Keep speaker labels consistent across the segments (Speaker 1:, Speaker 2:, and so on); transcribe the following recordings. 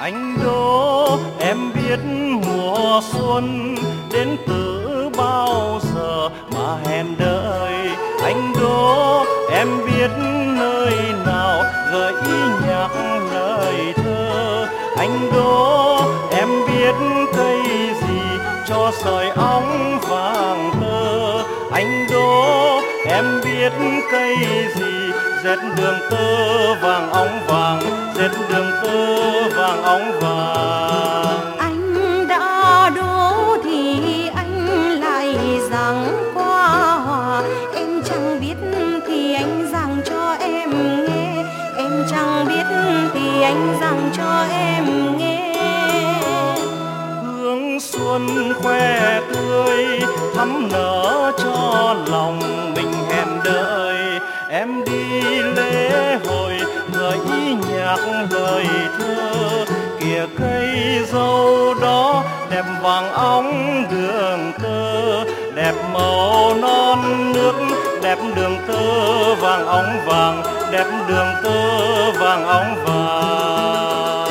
Speaker 1: Anh đố em biết mùa xuân đến từ bao giờ mà hẹn đợi. Anh đố em biết nơi nào gợi ý nhạc lời thơ. Anh đố em biết cây gì cho sợi óng vàng tơ. Anh đố em biết cây gì dệt đường tơ vàng óng vàng, dệt đường tơ vàng óng vàng.
Speaker 2: Anh đã đố thì anh lại giảng qua hòa. Em chẳng biết thì anh giảng cho em nghe. Em chẳng biết thì anh giảng cho em nghe.
Speaker 1: Hương xuân khoe tươi thắm nở cho lòng mình hẹn đợi. Em đi lễ hội gợi ý nhạc lời thơ. Kìa cây dâu đó đẹp vàng óng đường tơ, đẹp màu non nước, đẹp đường tơ vàng óng vàng, đẹp đường tơ vàng óng vàng.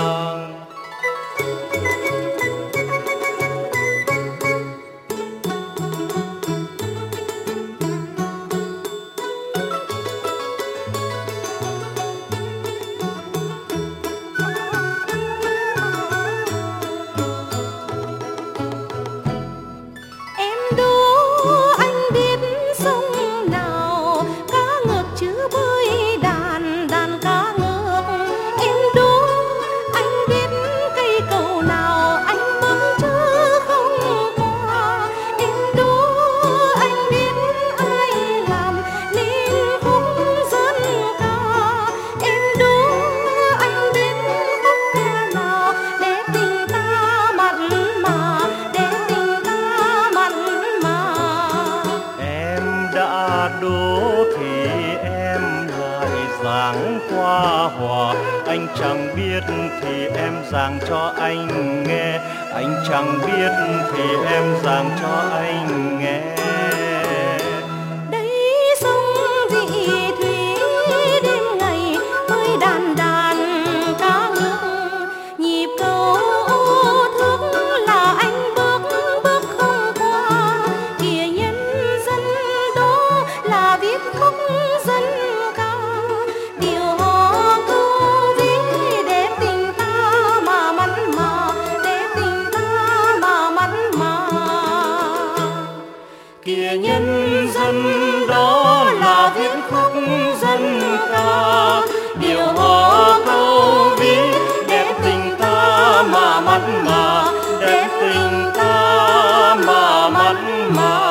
Speaker 1: Đố thì em lại giảng qua hòa. Anh chẳng biết thì em giảng cho anh nghe. Anh chẳng biết thì em giảng cho anh nghe.
Speaker 2: Đây sông vị thủy đêm ngày với đàn đàn ca ngược. Nhịp cầu thước là anh bước bước không qua. Kìa nhân dân đó là viết khúc dân ca. Điều họ câu ví để tình ta mà mặn mà, để tình ta mà mặn mà.
Speaker 1: Kìa nhân dân đó là viết khúc dân ca. Điều họ câu ví để tình ta mà mặn mà, để tình ta mà mặn mà.